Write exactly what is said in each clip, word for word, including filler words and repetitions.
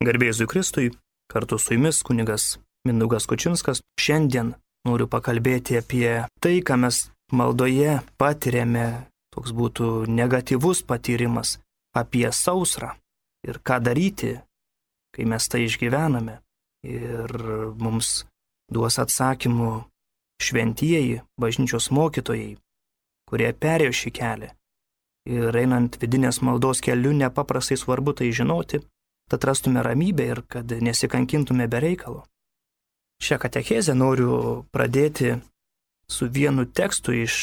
Garbėzui Kristui, kartu su jumis kunigas Mindaugas Kučinskas. Šiandien noriu pakalbėti apie tai, ką mes maldoje patiriame, toks būtų negatyvus patyrimas, apie sausrą ir ką daryti, kai mes tai išgyvename. Ir mums duos atsakymų šventieji, bažnyčios mokytojai, kurie perėjo šį kelią. Ir einant vidinės maldos keliu nepaprastai svarbu tai žinoti, tad rastume ramybę ir kad nesikankintume be reikalo. Šią katechezę noriu pradėti su vienu tekstu iš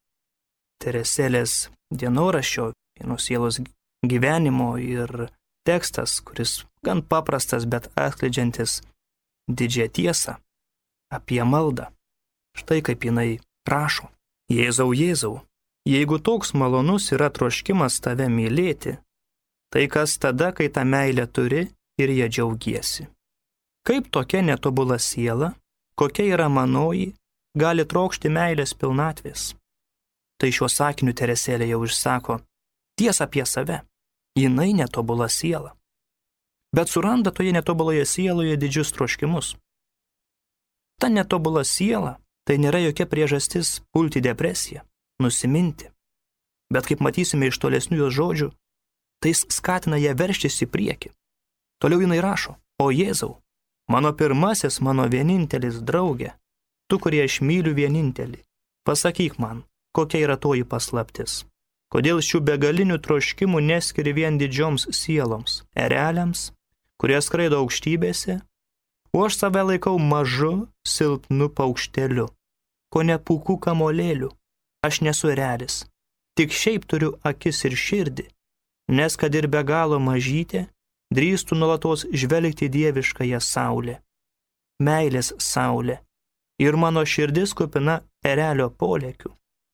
Teresėlės dienoraščio, vienos sielos gyvenimo, ir tekstas, kuris gan paprastas, bet atskleidžiantis didžią tiesą apie maldą. Štai kaip jinai prašo. Jėzau, Jėzau, jeigu toks malonus yra troškimas tave mylėti, tai kas tada, kai tą meilę turi ir ją džiaugiesi? Kaip tokia netobula siela, kokia yra manoji, gali trokšti meilės pilnatvės? Tai šiuo sakiniu Teresėlė jau išsako tiesą apie save. Jinai netobula siela. Bet suranda toje netobuloje sieloje didžius troškimus. Ta netobula siela tai nėra jokia priežastis pulti depresiją, nusiminti. Bet kaip matysime iš tolesnių jos žodžių, tai skatina ją verštis į priekį. Toliau jinai rašo: O Jėzau, mano pirmasis, mano vienintelis draugė, tu, kurie aš myliu vienintelį, pasakyk man, kokia yra toji paslaptis. Kodėl šių begalinių troškimų neskiri vien didžioms sieloms, ereliams, kurie skraido aukštybėse, o aš save laikau mažu, silpnu paukšteliu, ko ne pūkų kamolėliu. Aš nesu erelis, tik šiaip turiu akis ir širdį, nes kad ir be galo mažytė, drįstų nuolatos žvelgti dieviškąją saulę, meilės saulę, ir mano širdis kupina erelio polėkių.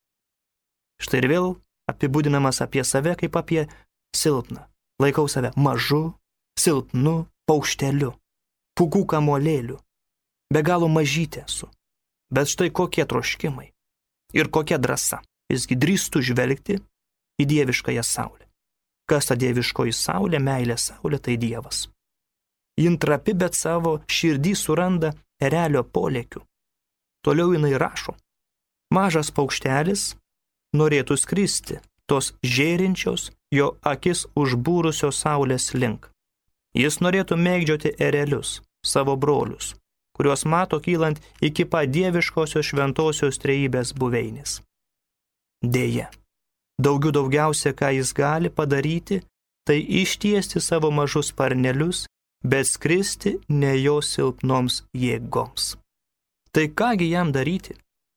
Štai ir vėl apibūdinamas apie save kaip apie silpną. Laikau save mažu, silpnu paukšteliu, pūkų kamolėliu, be galo mažytė esu. Bet štai kokie troškimai ir kokia drąsa. Visgi drįstu žvelgti į dieviškąją saulę. Kas ta dieviškoji saulė, meilė saulė, tai Dievas. Jin trapi, bet savo širdį suranda erelio polėkių. Toliau jinai rašo: mažas paukštelis norėtų skristi tos žėrinčios jo akis užbūrusios saulės link. Jis norėtų mėgdžioti erelius, savo brolius, kuriuos mato kylant iki pat dieviškosios šventosios trejybės buveinės. Deja, daugiau daugiausia, ką jis gali padaryti, tai ištiesti savo mažus sparnelius, bet skristi ne jo silpnoms jėgoms. Tai kągi jam daryti?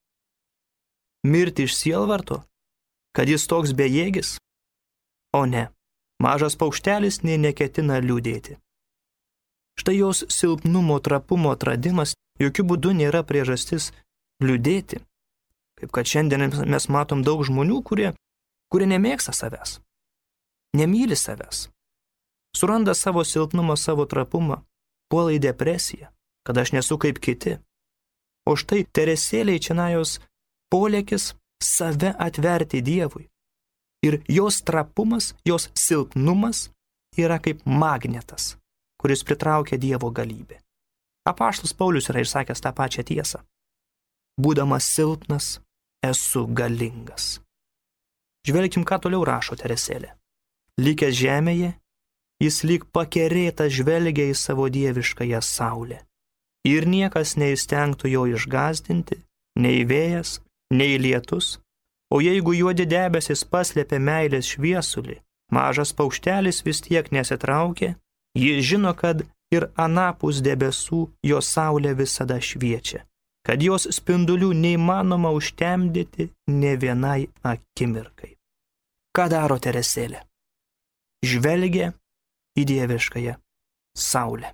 Mirti iš sielvarto, kad jis toks bejėgis? O ne, mažas paukštelis nė neketina liūdėti. Štai jos silpnumo, trapumo atradimas jokių būdų nėra priežastis liūdėti. Kaip kad šiandien mes matom daug žmonių, kurie, kurie nemėgsta savęs, nemyli savęs, suranda savo silpnumą, savo trapumą, puola į depresiją, kad aš nesu kaip kiti. O štai Teresėlei čionajos polėkis save atverti Dievui. Ir jos trapumas, jos silpnumas yra kaip magnetas, kuris pritraukia Dievo galybę. Apaštalas Paulius yra išsakęs tą pačią tiesą. Būdamas silpnas, esu galingas. Žvelkim, ką toliau rašo Teresėlė. Likęs žemėje, jis lyg pakerėtas žvelgia į savo dieviškąją saulę. Ir niekas neįstengtų jo išgąsdinti, nei vėjas, nei lietus, o jeigu juodi debesis paslėpė meilės šviesulį, mažas paukštelis vis tiek nesitraukė, jis žino, kad ir anapus debesų jo saulė visada šviečia, kad jos spindulių neįmanoma užtemdyti ne vienai akimirkai. Ką daro Teresėlė? Žvelgia į dieviškąją saulę.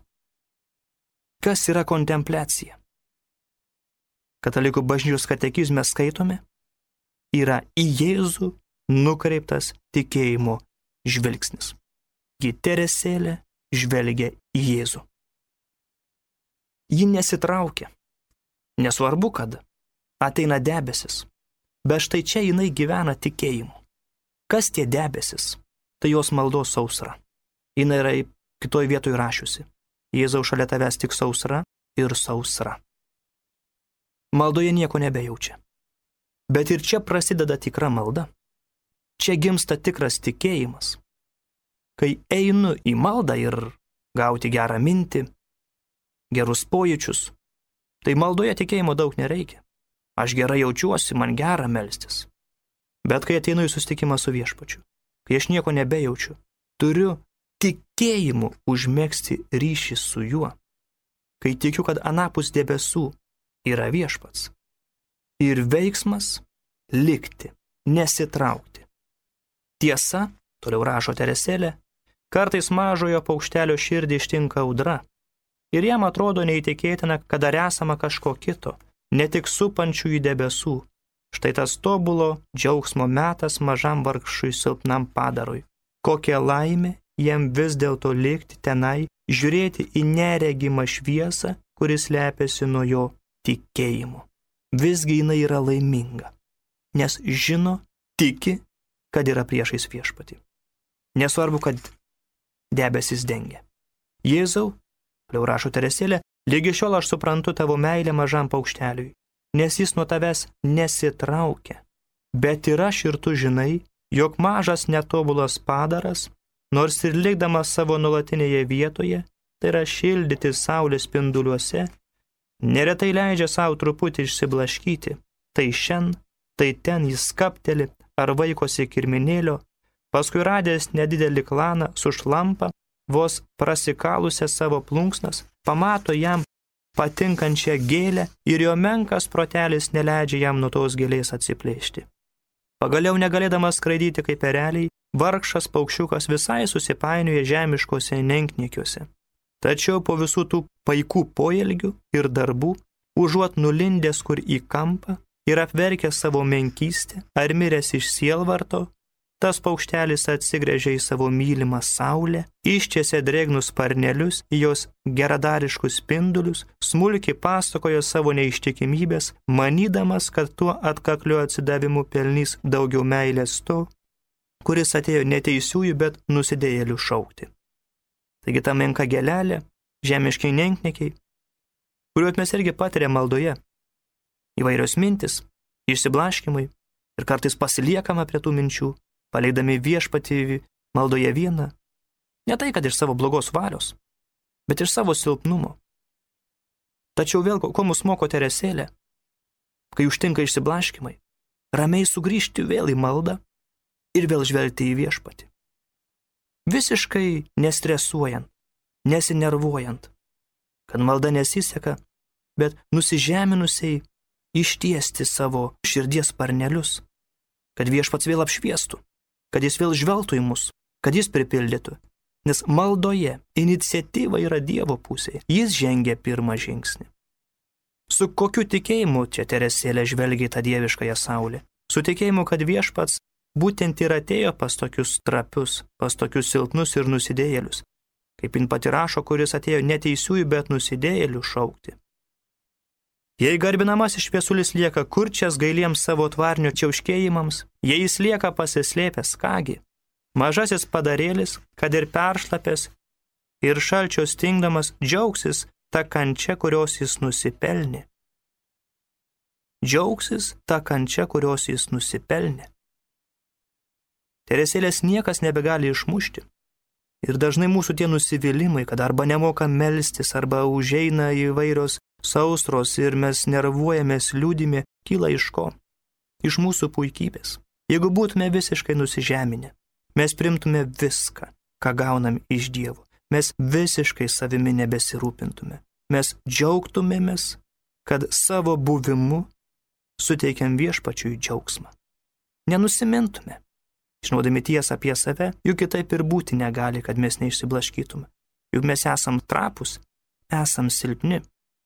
Kas yra kontempliacija? Katalikų bažnyčios katekizme skaitome, yra į Jėzų nukreiptas tikėjimo žvilgsnis. Ji Teresėlė žvelgia į Jėzų. Ji nesitraukia. Nesvarbu, kad ateina debesis, bet štai čia jinai gyvena tikėjimu. Kas tie debesis? Tai jos maldos sausra. Jinai yra kitoj vietoj rašiusi: Jėzau, šalia tavęs tik sausra ir sausra. Maldoje nieko nebejaučia. Bet ir čia prasideda tikra malda. Čia gimsta tikras tikėjimas. Kai einu į maldą ir gauti gerą mintį, gerus pojūčius, tai maldoje tikėjimo daug nereikia. Aš gerai jaučiuosi, man gera melstis. Bet kai ateinu į susitikimą su viešpačiu, kai aš nieko nebejaučiu, turiu tikėjimu užmegzti ryšį su juo, kai tikiu, kad anapus debesų yra viešpats. Ir veiksmas likti, nesitraukti. Tiesa, toliau rašo Teresėlė, kartais mažojo paukštelio širdį ištinka audra ir jam atrodo neįtikėtina, kad dar esama kažko kito, ne tik supančių į debesų. Štai tas tobulo džiaugsmo metas mažam vargšui silpnam padarui. Kokia laimė jam vis dėlto likti tenai, žiūrėti į neregimą šviesą, kuris lepiasi nuo jo tikėjimu. Visgi jinai yra laiminga, nes žino, tiki, kad yra priešais viešpatį. Nesvarbu, kad debesis dengia. Jėzau, toliau rašo Teresėlė, lygi šiol aš suprantu tavo meilę mažam paukšteliui, nes jis nuo tavęs nesitraukia. Bet ir aš ir tu žinai, jog mažas netobulas padaras, nors ir likdamas savo nuolatinėje vietoje, tai yra šildyti saulės spinduliuose, neretai leidžia savo truputį išsiblaškyti. Tai šen, tai ten jis skapteli ar vaikosi kirminėlio, paskui radęs nedidelį klaną sušlampa, vos prasikalusią savo plunksnas, pamato jam patinkančią gėlę ir jo menkas protelis neleidžia jam nuo tos gėlės atsiplėšti. Pagaliau negalėdamas skraidyti kaip ereliai, vargšas paukščiukas visai susipainioja žemiškose nenkniekiuose. Tačiau po visų tų paikų poelgių ir darbų, užuot nulindęs kur į kampą ir apverkęs savo menkystę ar miręs iš sielvarto, tas paukštelis atsigręžia į savo mylimą saulę, ištiesia drėgnus sparnelius į jos geradariškus spindulius, smulkiai pasakojo savo neištikimybės, manydamas, kad tuo atkakliu atsidavimu pelnys daugiau meilės to, kuris atėjo neteisiųjų, bet nusidėjėlių šaukti. Taigi ta menka gėlelė, žemiškiai nenkniekiai, kuriuot mes irgi patiriam maldoje, įvairios mintis, išsiblaškimai ir kartais pasiliekama prie tų minčių, paleidami viešpatį maldoje vieną, ne tai, kad iš savo blogos valios, bet iš savo silpnumo. Tačiau vėl, ko mus moko Teresėlė, kai užtinka išsiblaškimai, ramiai sugrįžti vėl į maldą ir vėl žvelgti į viešpatį. Visiškai nestresuojant, nesinervuojant, kad malda nesiseka, bet nusižeminusiai ištiesti savo širdies sparnelius, kad viešpats vėl apšviestų, kad jis vėl žvelgtų į mus, kad jis pripildytų. Nes maldoje iniciatyva yra Dievo pusėje. Jis žengia pirmą žingsnį. Su kokiu tikėjimu čia Teresėlė žvelgia į tą dieviškąją saulę? Su tikėjimu, kad viešpats būtent ir atėjo pas tokius trapius, pas tokius silpnus ir nusidėjėlius. Kaip jin pati rašo, kuris atėjo neteisiųjų, bet nusidėjėlių šaukti. Jei garbinamasis šviesulis lieka kurčias gailiems savo tvarnio čiauškėjimams, jei jis lieka pasislėpęs, kągi, mažasis padarėlis, kad ir peršlapęs ir šalčio stingdamas, džiaugsis ta kančia, kurios jis nusipelnė. Džiaugsis ta kančia, kurios jis nusipelnė. Teresėlės niekas nebegali išmušti. Ir dažnai mūsų tie nusivylimai, kad arba nemoka melstis, arba užeina įvairios sausros ir mes nervuojamės liūdime, kyla iš ko? Iš mūsų puikybės. Jeigu būtume visiškai nusižeminę, mes primtume viską, ką gaunam iš Dievo. Mes visiškai savimi nebesirūpintume. Mes džiaugtumėmės, kad savo buvimu suteikiam viešpačiui džiaugsmą. Nenusimintume, žinodami tiesą apie save, juk kitaip ir būti negali, kad mes neišsiblaškytume. Juk mes esam trapus, esam silpni.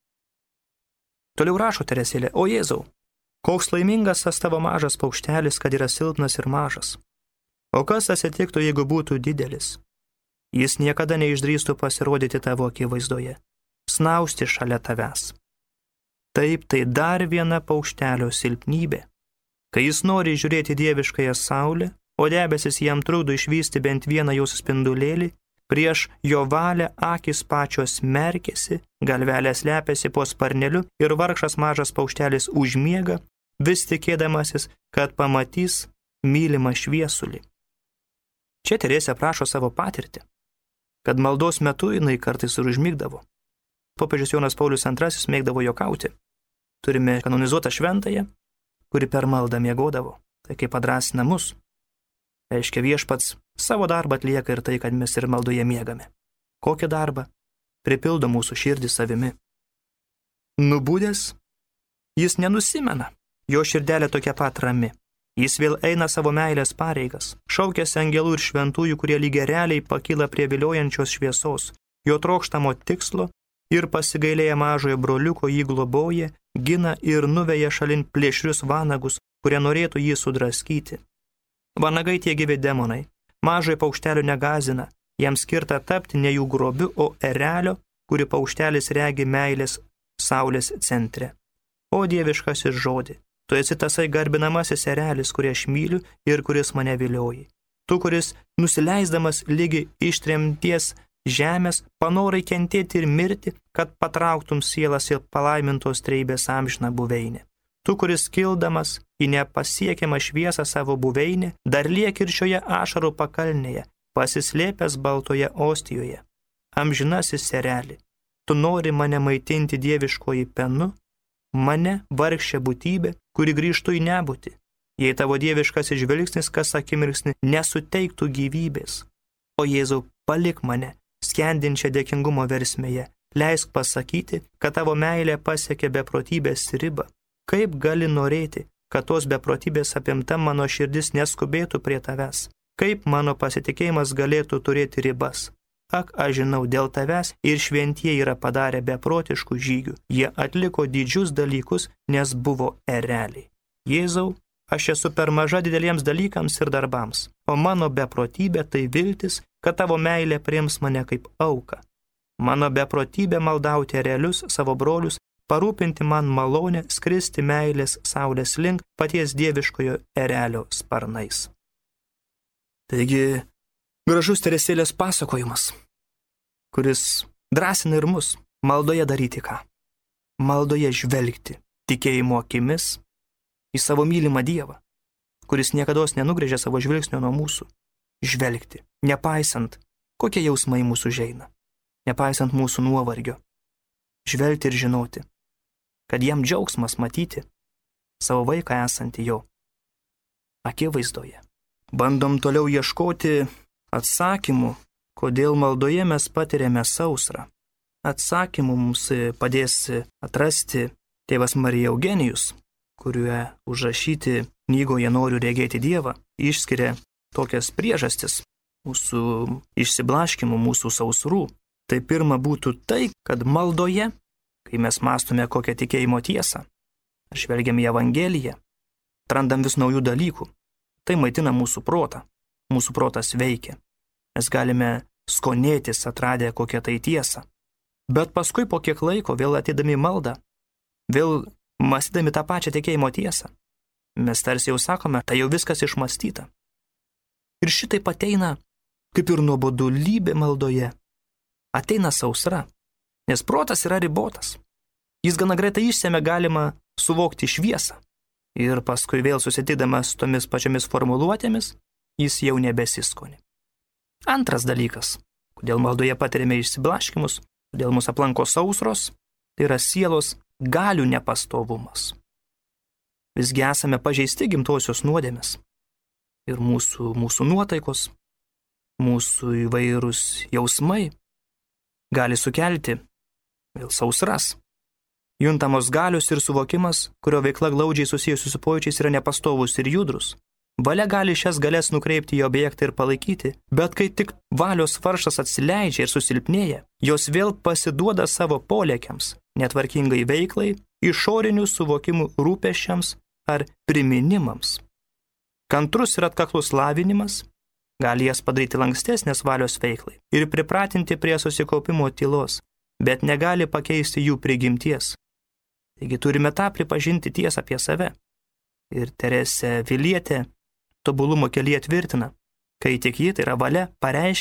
Toliau rašo Teresėlė, o Jėzau, koks laimingas tas tavo mažas paukštelis, kad yra silpnas ir mažas. O kas atsitiktų, jeigu būtų didelis? Jis niekada neišdrįstų pasirodyti tavo akivaizdoje, snausti šalia tavęs. Taip, tai dar viena paukštelio silpnybė. Kai jis nori žiūrėti dieviškąją saulę, o debesis jam trukdo išvysti bent vieną jos spindulėlį, prieš jo valią akis pačios merkėsi, galvelės lepiasi po sparneliu ir vargšas mažas paukštelis užmiega, vis tikėdamasis, kad pamatys mylimą šviesulį. Čia Teresė aprašo savo patirtį, kad maldos metu jinai kartais ir užmigdavo. Popiežius Jonas Paulius antrasis mėgdavo juokauti. Turime kanonizuotą šventąją, kuri per maldą miegodavo. Tai kaip padrąsina mus. Reiškia, viešpats savo darbą atlieka ir tai, kad mes ir maldoje miegame. Kokį darbą? Pripildo mūsų širdį savimi. Nubudęs, jis nenusimena. Jo širdelė tokia pat rami. Jis vėl eina savo meilės pareigas, šaukėsi angelų ir šventųjų, kurie lygiai realiai pakyla prie viliojančios šviesos, jo trokštamo tikslo ir pasigailėję mažojo broliuko jį globoja, gina ir nuveja šalin plėšrius vanagus, kurie norėtų jį sudraskyti. Vanagai tie gyvi demonai, mažojo paukštelio negazina, jam skirta tapti ne jų grobiu, o erelio, kuri paukštelis regi meilės saulės centre. O dieviškasis žodį, tu esi tasai garbinamasis erelis, kurį aš myliu ir kuris mane vilioji. Tu, kuris nusileisdamas lygi ištremties žemės, panorai kentėti ir mirti, kad patrauktum sielas ir palaimintos treibės amžiną buveinę. Tu, kuris kildamas į nepasiekiamą šviesą savo buveinę, dar liek ir šioje ašarų pakalnėje, pasislėpęs baltoje ostijoje. Amžinasis ereli, tu nori mane maitinti dieviškoji penu, mane vargšė būtybė, kuri grįžtų į nebūtį, jei tavo dieviškas žvilgsnis kas akimirksnį nesuteiktų gyvybės. O Jėzau, palik mane, skendinčią dėkingumo versmėje, leisk pasakyti, kad tavo meilė pasiekė beprotybės ribą. Kaip gali norėti, kad tos beprotybės apimta mano širdis neskubėtų prie tavęs? Kaip mano pasitikėjimas galėtų turėti ribas? Ak, aš žinau, dėl tavęs ir šventieji yra padarę beprotiškų žygių. Jie atliko didžius dalykus, nes buvo ereliai. Jėzau, aš esu per maža dideliems dalykams ir darbams, o mano beprotybė tai viltis, kad tavo meilė priims mane kaip auką. Mano beprotybė maldauti erelius, savo brolius, parūpinti man malonę skristi meilės saulės link paties dieviškojo erelio sparnais. Taigi, gražus Teresėlės pasakojimas, kuris drąsina ir mus maldoje daryti ką? Maldoje žvelgti tikėjimo akimis į savo mylimą Dievą, kuris niekados nenugrėžia savo žvilgsnio nuo mūsų. Žvelgti, nepaisant, kokie jausmai mūsų žeina, nepaisant mūsų nuovargio. Žvelgti ir žinoti, kad jam džiaugsmas matyti savo vaiką esantį jo akivaizdoje. Bandom toliau ieškoti atsakymų, kodėl maldoje mes patiriame sausrą. Atsakymų mums padės atrasti tėvas Marija Eugenijus, kuriuo užrašyti knygoje Noriu regėti Dievą, išskiria tokias priežastis mūsų išsiblaškimų, mūsų sausrų. Tai pirma būtų tai, kad maldoje, kai mes mąstome kokią tikėjimo tiesą, žvelgiam į Evangeliją, atrandam vis naujų dalykų. Tai maitina mūsų protą. Mūsų protas veikia. Mes galime skonėtis atradę kokią tai tiesą. Bet paskui po kiek laiko vėl atidami maldą, vėl mąstydami tą pačią tikėjimo tiesą, mes tarsi jau sakome, tai jau viskas išmąstyta. Ir šitai ateina kaip ir nuobodulybė maldoje. Ateina sausra, nes protas yra ribotas. Jis gana greitai išsemia galima suvokti šviesą. Ir paskui vėl susitikdamas tomis pačiomis formuluotėmis, jis jau nebesiskoni. Antras dalykas, kodėl maldoje patiriame išsiblaškimus, kodėl mus aplanko sausros, tai yra sielos galių nepastovumas. Visgi esame pažeisti gimtosios nuodėmės. Ir mūsų, mūsų nuotaikos, mūsų įvairūs jausmai gali sukelti vėl sausras. Juntamos galios ir suvokimas, kurio veikla glaudžiai susijusi su pojūčiais, yra nepastovus ir judrus. Valia gali šias galės nukreipti į objektą ir palaikyti, bet kai tik valios varžtas atsileidžia ir susilpnėja, jos vėl pasiduoda savo polėkiams, netvarkingai veiklai, išorinių suvokimų rūpesčiams ar priminimams. Kantrus ir atkaklus lavinimas gali jas padaryti lankstesnės valios veiklai ir pripratinti prie susikaupimo tylos, bet negali pakeisti jų prigimties. Taigi turime tą pripažinti tiesą apie save. Ir Teresė Vilietė tobulumo kelyje tvirtina, kai tik ji, tai yra valia, pareiškia,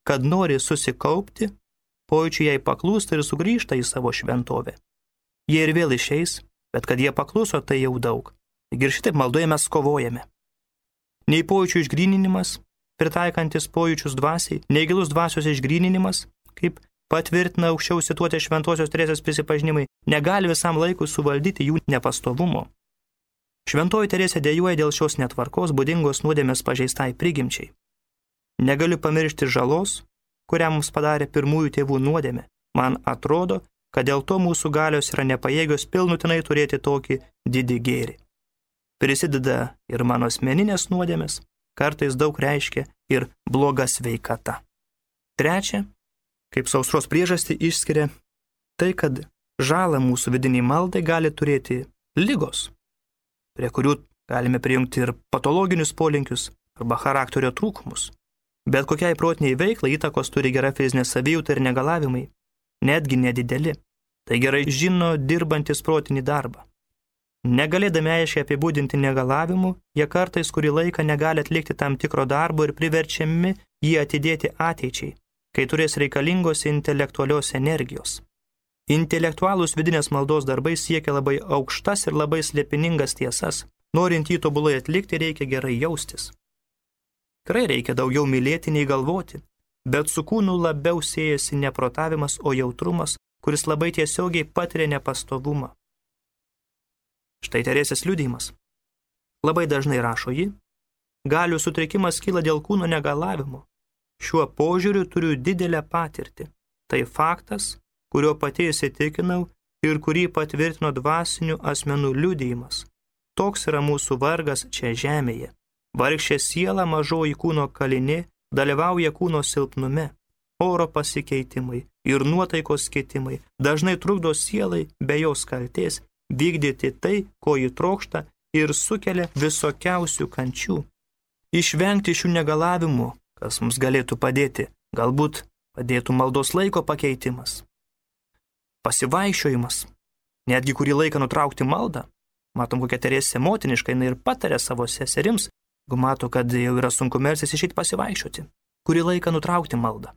kad nori susikaupti, pojūčiai jai paklūsta ir sugrįžta į savo šventovę. Jie ir vėl išeis, bet kad jie pakluso, tai jau daug. Ir šitaip maldoje mes kovojame. Nei pojūčių išgryninimas, pritaikantis pojūčius dvasiai, nei gilus dvasios išgryninimas, kaip patvirtina aukščiau cituoti Šventosios Teresės prisipažinimai, negali visam laikui suvaldyti jų nepastovumo. Šventoji Teresė dejuoja dėl šios netvarkos būdingos nuodėmės pažeistai prigimčiai. Negaliu pamiršti žalos, kurią mums padarė pirmųjų tėvų nuodėmė. Man atrodo, kad dėl to mūsų galios yra nepajėgios pilnutinai turėti tokį didį gėrį. Prisideda ir mano asmeninės nuodėmės, kartais daug reiškia ir bloga sveikata. Trečia, kaip sausros priežastį išskiria tai, kad žalą mūsų vidiniai maldai gali turėti ligos, prie kurių galime prijungti ir patologinius polinkius arba charakterio trūkumus. Bet kokiai protiniai veiklai įtakos turi gera fizinė savijauta ir negalavimai, netgi nedideli. Tai gerai žino dirbantis protinį darbą. Negalėdami aiškiai apibūdinti negalavimų, jie kartais kurį laiką negali atlikti tam tikro darbo ir priverčiami jį atidėti ateičiai, kai turės reikalingos intelektualios energijos. Intelektualūs vidinės maldos darbai siekia labai aukštas ir labai slėpiningas tiesas. Norint jį tobulai atlikti, reikia gerai jaustis. Tikrai reikia daugiau mylėti nei galvoti, bet su kūnu labiau siejasi ne protavimas, o jautrumas, kuris labai tiesiogiai patiria nepastovumą. Štai Teresės liudijimas. Labai dažnai rašo ji, galių sutrikimas kyla dėl kūno negalavimo. Šiuo požiūriu turiu didelę patirtį. Tai faktas, kurio pati įsitikinau ir kurį patvirtino dvasinių asmenų liudijimas. Toks yra mūsų vargas čia žemėje. Vargšė siela mažoji kūno kalinė dalyvauja kūno silpnume. Oro pasikeitimai ir nuotaikos keitimai dažnai trukdo sielai be jos kaltės vykdyti tai, ko ji trokšta ir sukelia visokiausių kančių. Išvengti šių negalavimų, kas mums galėtų padėti, galbūt padėtų maldos laiko pakeitimas. Pasivaikščiojimas, netgi kurį laiką nutraukti maldą. Matom, kokia Teresė motiniškai jinai ir patarė savo seserims, jeigu mato, kad jau yra sunku melstis, išeiti pasivaikščioti, kurį laiką nutraukti maldą.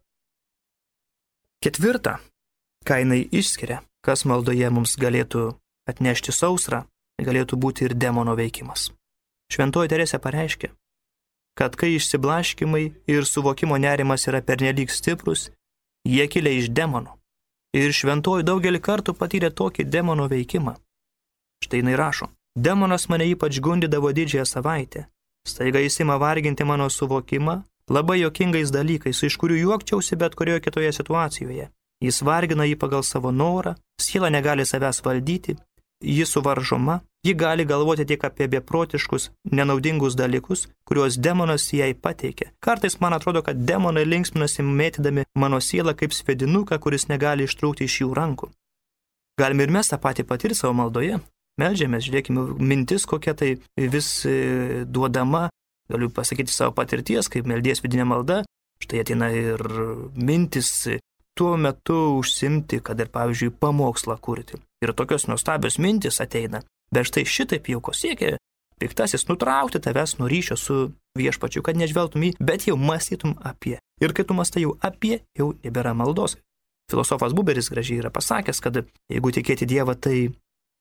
Ketvirta, ką jinai išskiria, kas maldoje mums galėtų atnešti sausrą, galėtų būti ir demono veikimas. Šventoji Teresė pareiškė, kad kai išsiblaškimai ir suvokimo nerimas yra pernelyg stiprus, jie kilia iš demono. Ir šventoji daugelį kartų patyrė tokį demono veikimą. Štai jinai rašo, demonas mane ypač gundydavo didžiąją savaitę. Staiga jis ima varginti mano suvokimą labai jokingais dalykais, iš kurių juokčiausi bet kurioje kitoje situacijoje. Jis vargina jį pagal savo norą, siela negali savęs valdyti, ji suvaržoma, ji gali galvoti tik apie beprotiškus, nenaudingus dalykus, kuriuos demonas jai pateikia. Kartais man atrodo, kad demonai linksminasi mėtydami mano sielą kaip svedinuką, kuris negali ištrūkti iš jų rankų. Galime ir mes tą patį patirti savo maldoje. Meldžiamės, žiūrėkime, mintis kokia tai vis duodama, galiu pasakyti savo patirties, kaip meldies vidinė malda, štai ateina ir mintis tuo metu užsimti, kad ir, pavyzdžiui, pamokslą kurti. Ir tokios nuostabios mintis ateina, bet štai šitaip jau ko siekia piktasis nutraukti tavęs nuo ryšio su viešpačiu, kad nežvelgtum jį, bet jau mąstytum apie. Ir kai tu mąstai jau apie, jau nebėra maldos. Filosofas Buberis gražiai yra pasakęs, kad jeigu tikėti Dievą, tai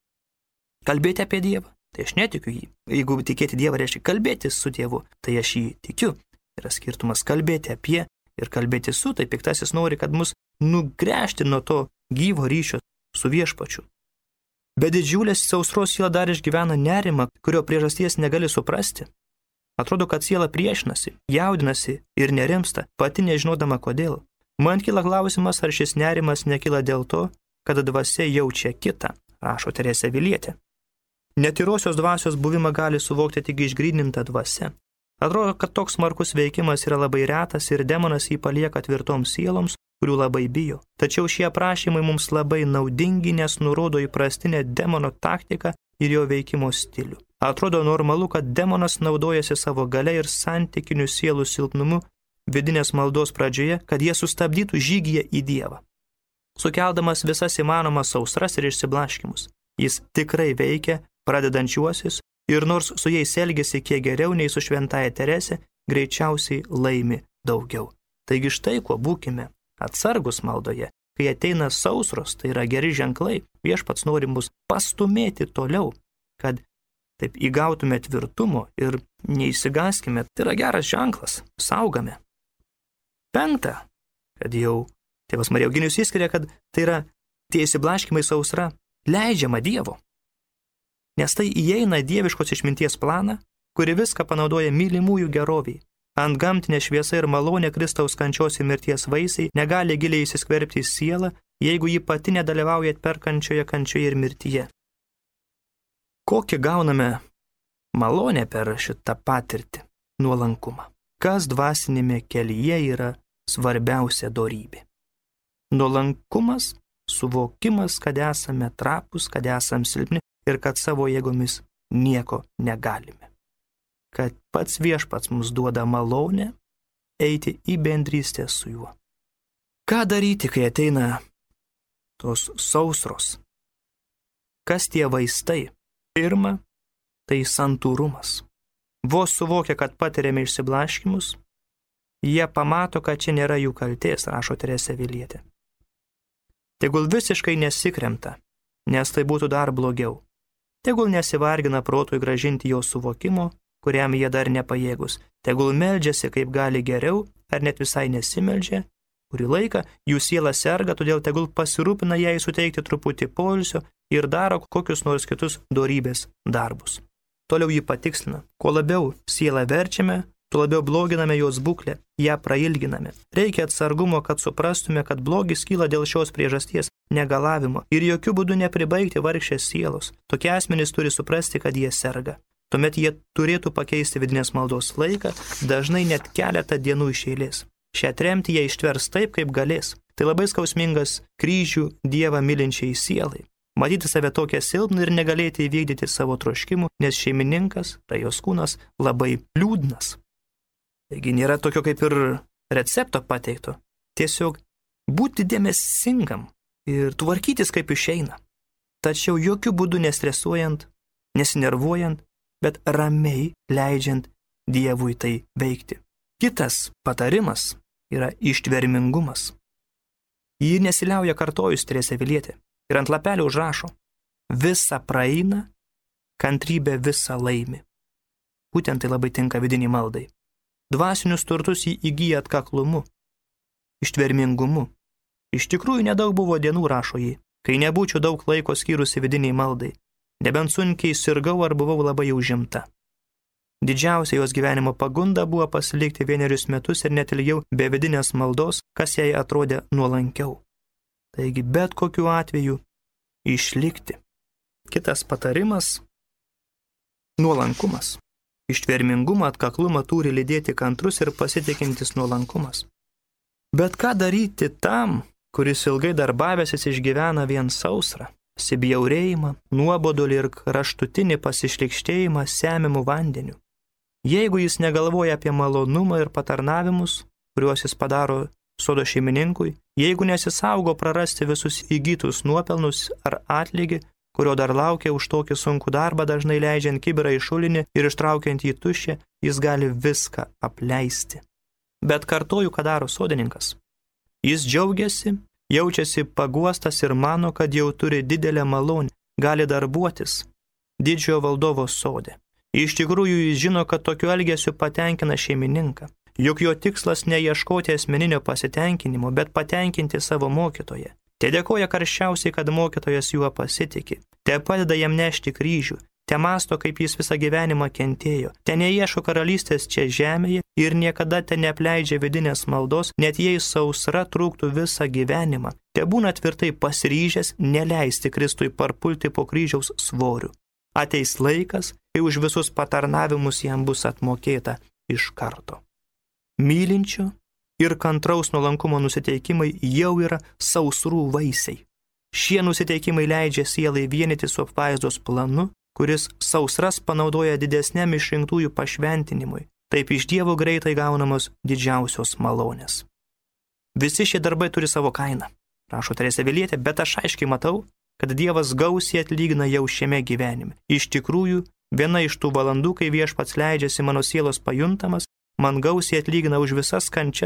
kalbėti apie Dievą, tai aš netikiu jį. Jeigu tikėti Dievą reiškia kalbėti su Dievu, tai aš jį tikiu. Yra skirtumas kalbėti apie ir kalbėti su, tai piktasis nori, kad mus nugręžti nuo to gyvo ryšio su viešpačiu. Be didžiulės sausros siela dar išgyvena nerimą, kurio priežasties negali suprasti. Atrodo, kad siela priešinasi, jaudinasi ir nerimsta, pati nežinodama kodėl. Man kyla klausimas, ar šis nerimas nekyla dėl to, kad dvasia jaučia kitą, rašo Teresė Avilietė. Netyrosios dvasios buvimą gali suvokti tik išgryninta dvasia. Atrodo, kad toks smarkus veikimas yra labai retas ir demonas jį palieka tvirtoms sieloms, kurių labai bijo. Tačiau šie aprašymai mums labai naudingi, nes nurodo įprastinę demono taktiką ir jo veikimo stilių. Atrodo normalu, kad demonas naudojasi savo galia ir santykiniu sielų silpnumu vidinės maldos pradžioje, kad jie sustabdytų žygyje į Dievą. Sukeldamas visas įmanomas sausras ir išsiblaškimus. Jis tikrai veikia pradedančiuosius ir nors su jais elgėsi kiek geriau nei su šventaja Teresė, greičiausiai laimi daugiau. Taigi štai kuo būkime atsargus maldoje. Kai ateina sausros, tai yra geri ženklai, viešpats nori mus pastumėti toliau, kad taip įgautume tvirtumo ir neįsigaskime. Tai yra geras ženklas, saugame. Penkta, kad jau tėvas Marija Eugenijus įskiria, kad tai yra tie įsiblaškimai sausra leidžiama Dievo. Nes tai įeina dieviškos išminties planą, kuri viską panaudoja mylimųjų geroviai. Antgamtinė šviesa ir malonė Kristaus kančios ir mirties vaisiai negali giliai įsiskverbti į sielą, jeigu ji pati nedalyvauja atperkančioje kančioje ir mirtyje. Kokį gauname malonę per šitą patirtį? Nuolankumą. Kas dvasinėme kelyje yra svarbiausia dorybė? Nuolankumas, suvokimas, kad esame trapus, kad esame silpni ir kad savo jėgomis nieko negalime. Kad pats viešpats mums duoda malonę eiti į bendrystę su juo. Ką daryti, kai ateina tos sausros? Kas tie vaistai? Pirma, tai santūrumas. Vos suvokia, kad patiriame išsiblaškimus, jie pamato, kad čia nėra jų kaltės, rašo Teresė Avilietė. Tegul visiškai nesikremta, nes tai būtų dar blogiau. Tegul nesivargina protui gražinti jo suvokimo, kuriam jie dar nepajėgus. Tegul meldžiasi kaip gali geriau, ar net visai nesimeldžia. Kurį laiką jų siela serga, todėl tegul pasirūpina jai suteikti truputį poilsio ir daro kokius nors kitus dorybės darbus. Toliau jį patikslina. Kuo labiau sielą verčiame, tuo labiau bloginame jos būklę, ją prailginame. Reikia atsargumo, kad suprastume, kad blogis kyla dėl šios priežasties negalavimo ir jokių būdų nepribaigti vargšės sielos. Tokie asmenys turi suprasti, kad jie serga. Tuomet jie turėtų pakeisti vidinės maldos laiką, dažnai net keletą dienų iš eilės. Šią tremtį jie ištvers taip, kaip galės. Tai labai skausmingas kryžių Dievą mylinčiai sielai. Matyti save tokią silpną ir negalėti įvykdyti savo troškimų, nes šeimininkas, tai jos kūnas, labai liūdnas. Taigi nėra tokio kaip ir recepto pateikto. Tiesiog būti dėmesingam ir tvarkytis kaip išeina. Tačiau jokių būdų nestresuojant, nesinervuojant, bet ramiai leidžiant Dievui tai veikti. Kitas patarimas yra ištvermingumas. Jį nesiliauja kartojus Teresė Avilietė ir ant lapelio užrašo: visa praeina, kantrybė visa laimi. Būtent tai labai tinka vidiniai maldai. Dvasinius turtus jį įgyja atkaklumu, ištvermingumu. Iš tikrųjų nedaug buvo dienų, rašo jį, kai nebūčiau daug laiko skyrusi vidiniai maldai. Nebent sunkiai sirgau ar buvau labai užimta. Didžiausia jos gyvenimo pagunda buvo pasilikti vienerius metus ir net ilgiau be vidinės maldos, kas jai atrodė nuolankiau. Taigi bet kokiu atveju išlikti. Kitas patarimas – nuolankumas. Ištvermingumą, atkaklumą turi lydėti kantrus ir pasitikintis nuolankumas. Bet ką daryti tam, kuris ilgai darbavęsis išgyvena vien sausrą? Sibjaurėjimą, nuobodulį ir kraštutinį pasišlikštėjimą semiamų vandeniu. Jeigu jis negalvoja apie malonumą ir patarnavimus, kuriuos jis padaro sodo šeimininkui, jeigu nesisaugo prarasti visus įgytus nuopelnus ar atlygį, kurio dar laukia už tokį sunkų darbą, dažnai leidžiant kibirą į šulinį ir ištraukiant jį tuščią, jis gali viską apleisti. Bet kartoju, ką daro sodininkas. Jis džiaugiasi, jaučiasi paguostas ir mano, kad jau turi didelę malonę, gali darbuotis didžiojo valdovo sode. Iš tikrųjų jis žino, kad tokiu elgesiu patenkina šeimininką. Juk jo tikslas neieškoti asmeninio pasitenkinimo, bet patenkinti savo mokytoją. Te dėkoja karščiausiai, kad mokytojas juo pasitiki. Te padeda jam nešti kryžių. Te masto, kaip jis visą gyvenimą kentėjo. Te neieško karalystės čia žemėje ir niekada te neapleidžia vidinės maldos, net jei sausra trūktų visą gyvenimą. Te būna tvirtai pasiryžęs neleisti Kristui parpulti po kryžiaus svorių. Ateis laikas, kai už visus patarnavimus jam bus atmokėta iš karto. Mylinčio ir kantraus nuolankumo nusiteikimai jau yra sausrų vaisiai. Šie nusiteikimai leidžia sielai vienyti su apvaizdos planu, kuris sausras panaudoja didesniam išrinktųjų pašventinimui. Taip iš Dievo greitai gaunamos didžiausios malonės. Visi šie darbai turi savo kainą, rašo Teresė Avilietė, bet aš aiškiai matau, kad Dievas gausiai atlygina jau šiame gyvenime. Iš tikrųjų, viena iš tų valandų, kai viešpats leidžiasi mano sielos pajuntamas, man gausiai atlygina už visas kančias,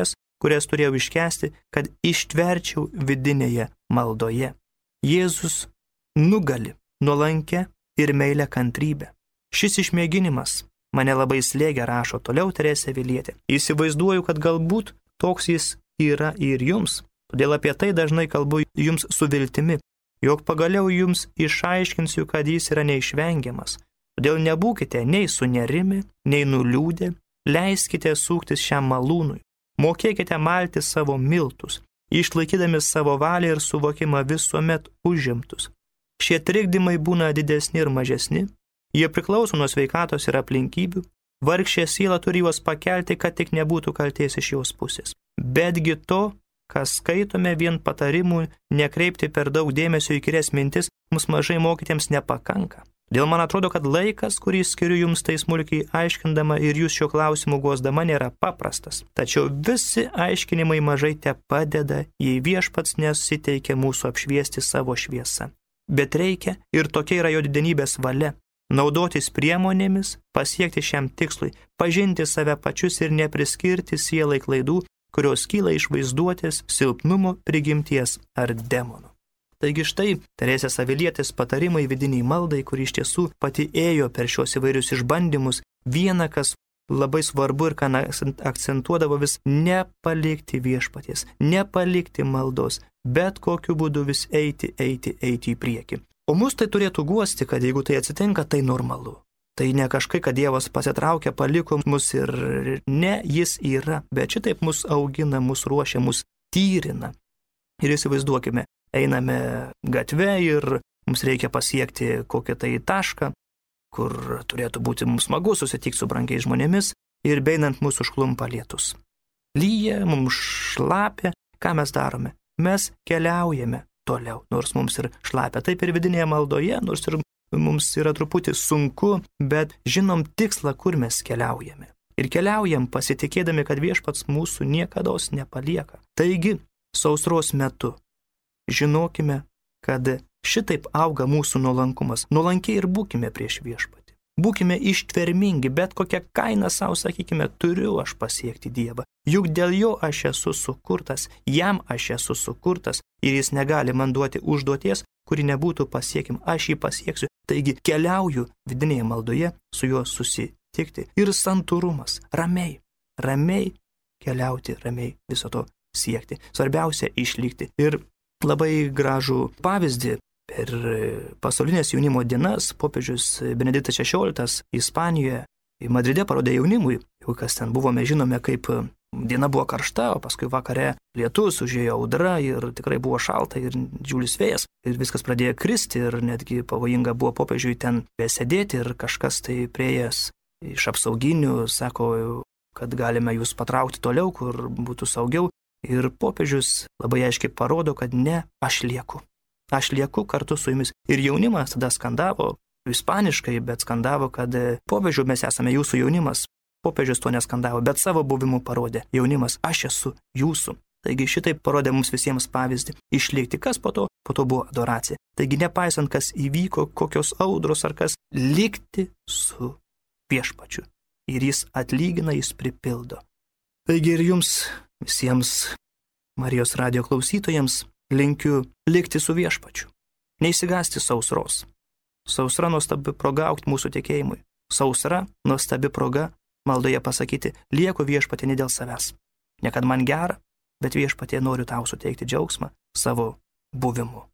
kurias turėjau iškęsti, kad ištverčiau vidinėje maldoje. Jėzus nugali nuolankę ir meilę kantrybę. Šis išmėginimas mane labai slėgia, rašo toliau Teresė Avilietė. Įsivaizduoju, kad galbūt toks jis yra ir jums. Todėl apie tai dažnai kalbu jums su viltimi, jog pagaliau jums išaiškinsiu, kad jis yra neišvengiamas. Todėl nebūkite nei sunerimi, nei nuliūdę, leiskite suktis šiam malūnui. Mokėkite malti savo miltus, išlaikydami savo valią ir suvokimą visuomet užimtus. Šie trikdymai būna didesni ir mažesni, jie priklauso nuo sveikatos ir aplinkybių, vargšė siela turi juos pakelti, kad tik nebūtų kaltės iš jos pusės. Betgi to, kas skaitome vien patarimų, nekreipti per daug dėmesio į įkyrias mintis, mums mažai mokytiems nepakanka. Dėl man atrodo, kad laikas, kurį skiriu jums tai smulkiai aiškindama ir jūs šio klausimu guosdama, nėra paprastas. Tačiau visi aiškinimai mažai te padeda, jei viešpats nesiteikia mūsų apšviesti savo šviesą. Bet reikia, ir tokia yra jo didenybės valia, naudotis priemonėmis, pasiekti šiam tikslui, pažinti save pačius ir nepriskirti sielai klaidų, kurios kyla iš vaizduotės, silpnumo, prigimties ar demonų. Taigi štai Teresės Avilietės patarimai vidiniai maldai, kuri iš tiesų pati ėjo per šios įvairius išbandymus, viena, kas labai svarbu ir ką akcentuodavo vis, nepalikti viešpaties, nepalikti maldos, bet kokiu būdu vis eiti, eiti, eiti į priekį. O mus tai turėtų guosti, kad jeigu tai atsitinka, tai normalu. Tai ne kažkai, kad Dievas pasitraukia, paliko mus ir ne, jis yra, bet šitaip mus augina, mus ruošia, mus tyrina. Ir įsivaizduokime, einame gatve ir mums reikia pasiekti kokią tai tašką, kur turėtų būti mums smagu susitikti su brangiais žmonėmis ir beinant mūsų užklumpa lietus. Lyja, mums šlapia, ką mes darome? Mes keliaujame toliau, nors mums ir šlapia. Taip ir vidinėje maldoje, nors ir mums yra truputį sunku, bet žinom tikslą, kur mes keliaujame. Ir keliaujam pasitikėdami, kad viešpats mūsų niekados nepalieka. Taigi, sausros metu žinokime, kad šitaip auga mūsų nuolankumas. Nuolankiai ir būkime prieš viešpatį. Būkime ištvermingi, bet kokią kainą savo sakykime, turiu aš pasiekti Dievą. Juk dėl jo aš esu sukurtas, jam aš esu sukurtas ir jis negali man duoti užduoties, kuri nebūtų pasiekim, aš jį pasieksiu. Taigi keliauju vidinėje maldoje su juo susitikti. Ir santūrumas, ramiai, ramiai keliauti, ramiai viso to siekti. Svarbiausia išlikti. Ir labai gražų pavyzdį per pasaulinės jaunimo dienas popiežius Benediktas šešioliktas Ispanijoje, Madride parodė jaunimui, jau kas ten buvome, žinome, kaip diena buvo karšta, o paskui vakare lietus, užėjo audra ir tikrai buvo šalta ir didžiulis vėjas ir viskas pradėjo kristi ir netgi pavojinga buvo popiežiui ten besėdėti ir kažkas tai prieėjęs iš apsauginių sako, kad galime jūs patraukti toliau, kur būtų saugiau. Ir popiežius labai aiškiai parodo, kad ne, aš lieku. Aš lieku kartu su jumis. Ir jaunimas tada skandavo, ispaniškai, bet skandavo, kad popiežių mes esame jūsų jaunimas. Popiežius to neskandavo, bet savo buvimu parodė. Jaunimas, aš esu jūsų. Taigi šitai parodė mums visiems pavyzdį. Išlikti, kas po to? Po to buvo adoracija. Taigi nepaisant, kas įvyko, kokios audros ar kas, likti su viešpačiu. Ir jis atlygina, jis pripildo. Taigi ir jums visiems Marijos radijo klausytojams linkiu likti su viešpačiu. Neišsigąsti sausros. Sausra nuostabi proga augti mūsų tikėjimui. Sausra nuostabi proga maldoje pasakyti, lieku viešpatie ne dėl savęs. Ne kad man gera, bet viešpatie noriu tau suteikti džiaugsmą savo buvimu.